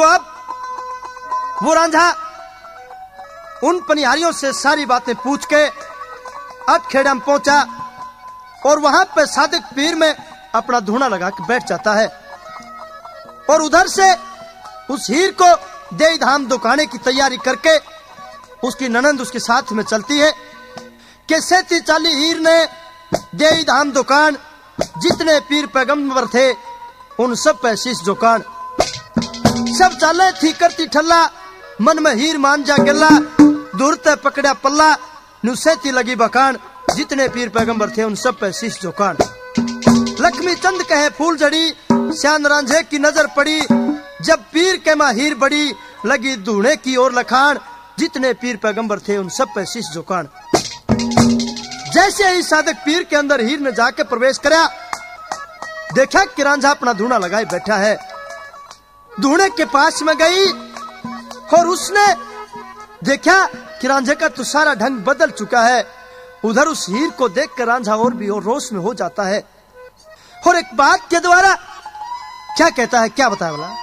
अब वो रांझा उन पनिहारियों से सारी बातें पूछ के अटखेड़ा में पहुंचा और वहां पे सादिक पीर में अपना धूना लगा के बैठ जाता है। और उधर से उस हीर को देई धाम दुकाने की तैयारी करके उसकी ननंद उसके साथ में चलती है कि 37 हीर ने देई धाम दुकान जितने पीर पैगंबर थे उन सब पे शीश झुकान। सब चाले थी करती ठल्ला, मन में हीर मान जा गिल्ला, दूर ते पकड़ा पल्ला, नुसेती लगी बखान, जितने पीर पैगंबर थे उन सब पे शीश झुकान। लक्ष्मी चंद कहे फूल जड़ी, श्यान रांझे की नजर पड़ी, जब पीर के माँ हीर बड़ी, लगी धूने की ओर लखान, जितने पीर पैगंबर थे उन सब पे शीश झुकान। जैसे ही सादिक पीर के अंदर हीर ने जाके प्रवेश कराया, देखा कि रांझा अपना धूना लगाए बैठा है। धूने के पास में गई और उसने देखा कि रांझे का तो सारा ढंग बदल चुका है। उधर उस हीर को देखकर रांझा और भी और रोश में हो जाता है और एक बात के द्वारा क्या कहता है, क्या बताया बोला,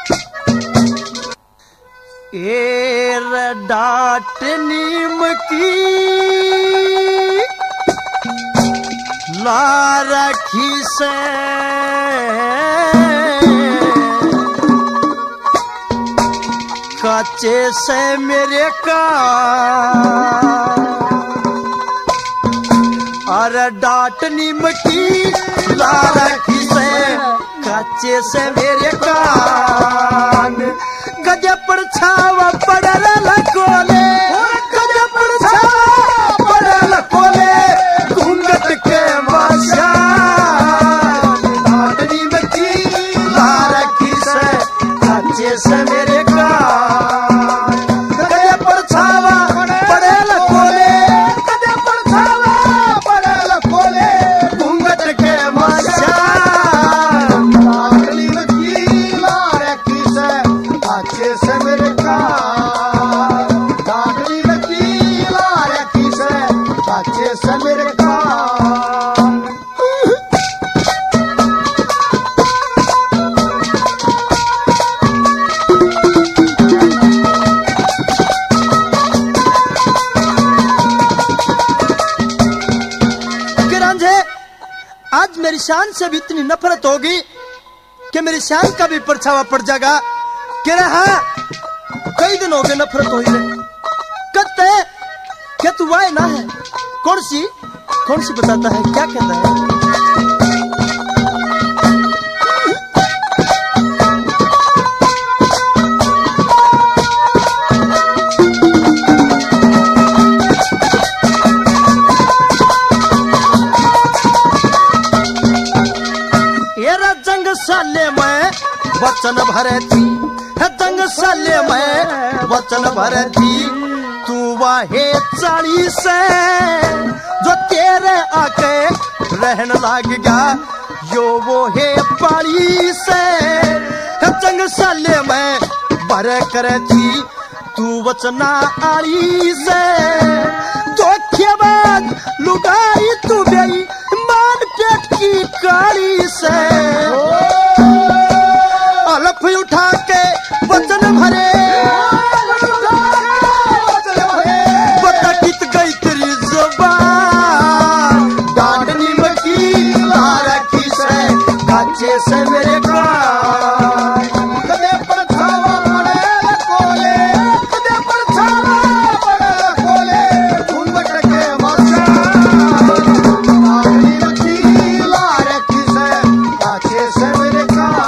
ए डाट नीम की ला रखी से काचे से मेरे का, अरे डाट नीम की ला रखी से काचे से मेरे कान, गजे पर छावा पड़ल लकोले, गजे पर छावा पड़ल लकोले, घूंघट के माशा, डाट नीम की ला रखी से काचे से मेरे मेरी शान से भी इतनी नफरत होगी कि मेरी शान का भी परछावा पड़ जाएगा। कह रहा हाँ कई दिन हो गए नफरत हो ही कहते क्या तू वाय ना है, कौन सी बताता है, क्या कहता है, साले में वचन भरे थी, जंग साले में वचन भरे थी, तू वाहे 40 से जो तेरे आके रहन लाग गया, यो वो है पानी से, जंग साले में भरे करे थी, तू वचना आली से, धोखेबाज लुगाई तू गई मान पेट की काली से, अलफ उठा के वचन भरे, बता कित गई तेरी जुबान, डांट नीम की ला रखी से काचे से मेरे कान, कदे पर छावा पड़े कोले, कदे पर छावा पड़े कोले, घूंघट के माशा, डांट नीम की ला रखी से काचे से मेरे कान,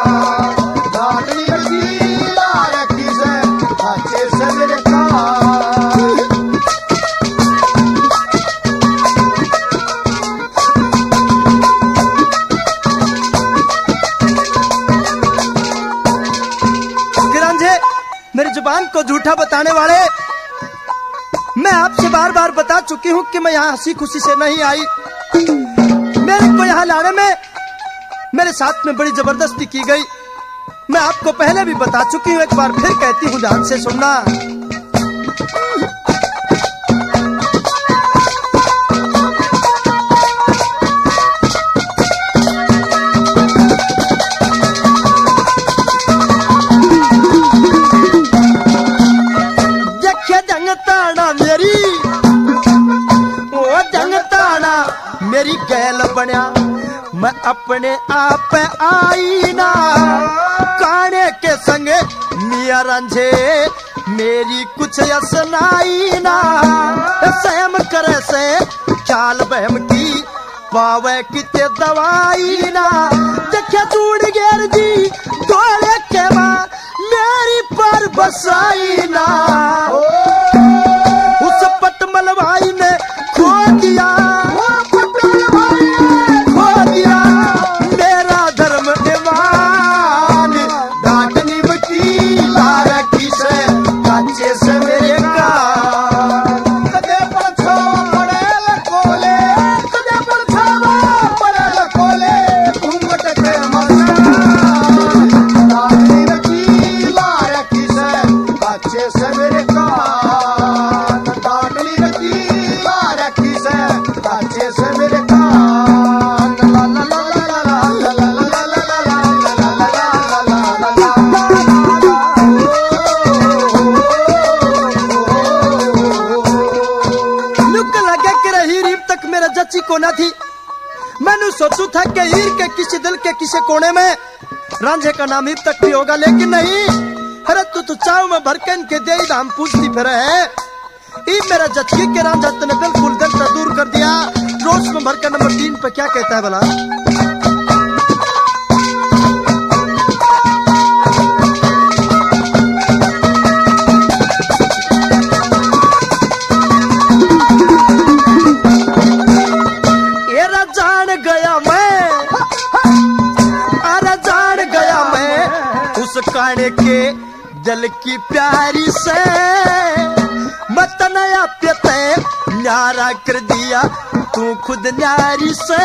मेरी जुबान को झूठा बताने वाले, मैं आपसे बार बार बता चुकी हूँ कि मैं यहाँ हंसी खुशी से नहीं आई। मेरे को यहाँ लाने में मेरे साथ में बड़ी जबरदस्ती की गई। मैं आपको पहले भी बता चुकी हूँ, एक बार फिर कहती हूँ, ध्यान से सुनना। मैं अपने आप आई ना काने के संग मिया रंझे मेरी कुछ असनाई ना सहम करे से ख्याल बहम की पावे किते दवाई ना देखा जुड़ गेर जी दौड़े के बाद मेरी पर बसाई ना उस पटमल भाई ने खो दिया मेरा धर्म ईमान डांटनी बची लारा की से काचे से मेरे का कदे पर छावा पड़े लकोले कदे पर छावा पड़े लकोले घूंघट के मसान डांटनी बची लारा की से काचे से मेरे का डांटनी बची लारा की से काचे से मेरे का जची को ना थी मैंने सोचू था कि हीर के किसी दिल के किसी कोने में रांझे का नाम हीर तक भी होगा लेकिन नहीं। अरे तू चाव में भर के इनके दे दाम पूछती फिर है ई मेरा जची के रांझा तने बिल्कुल दिल से दूर कर दिया। रोज में भर के नंबर 3 पे क्या कहता है भला काने के दिल की प्यारी से मत नया प्यते न्यारा कर दिया तू खुद न्यारी से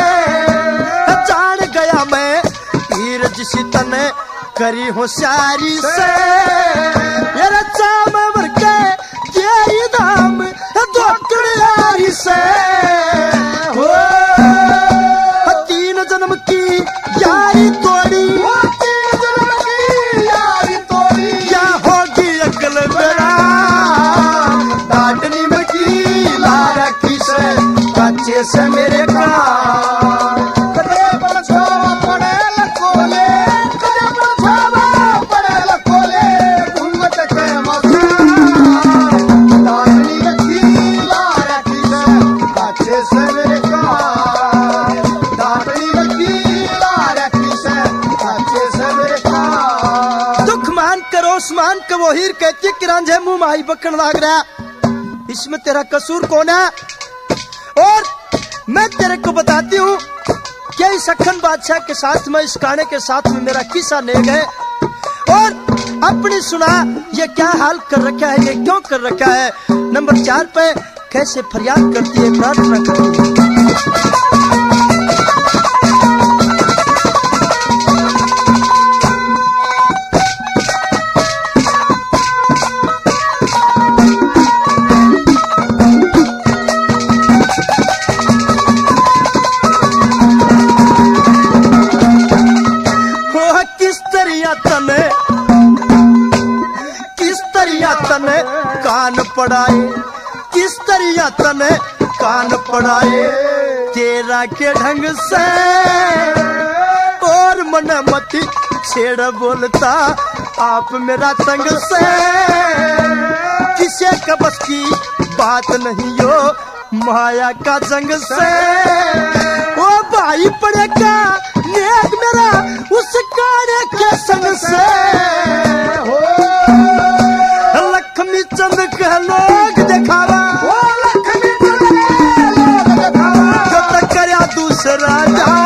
जान गया मैं हीर जिसी तने करी होशियारी से मेरा चाम मर के तेरी दाम धोकड़ यारी से हो 3 जन्म की यारी तोड़ी डांटनी बची लारा की से काचे से मेरे का कदे पर छावा पड़े लकोले कदे पर छावा पड़े लकोले घूंघट के मसान डांटनी बची लारा की से काचे से मेरे का डांटनी बची लारा की से काचे से मेरे का दुख मान कर ओसमान के वो हीर कहती कि रांझे मुंह माही बकन लाग रहा इसमें तेरा कसूर कौन है। और मैं तेरे को बताती हूँ क्या इस अखन बादशाह के साथ में इस गाने के साथ में मेरा किस्सा ले गए और अपनी सुना ये क्या हाल कर रखा है ये क्यों कर रखा है। नंबर 4 पे कैसे फरियाद करती है प्रार्थना करती है। कान पड़ाए किस तरिया तने कान पड़ाए तेरा के ढंग से और मन मती छेड़ बोलता आप मेरा तंग से किसे का बस की बात नहीं यो माया का जंग से ओ भाई पड़ेगा नेक मेरा उस काने के संग से हो लक्ष्मी चंद का लोग दिखावा जो तक दूसरा जा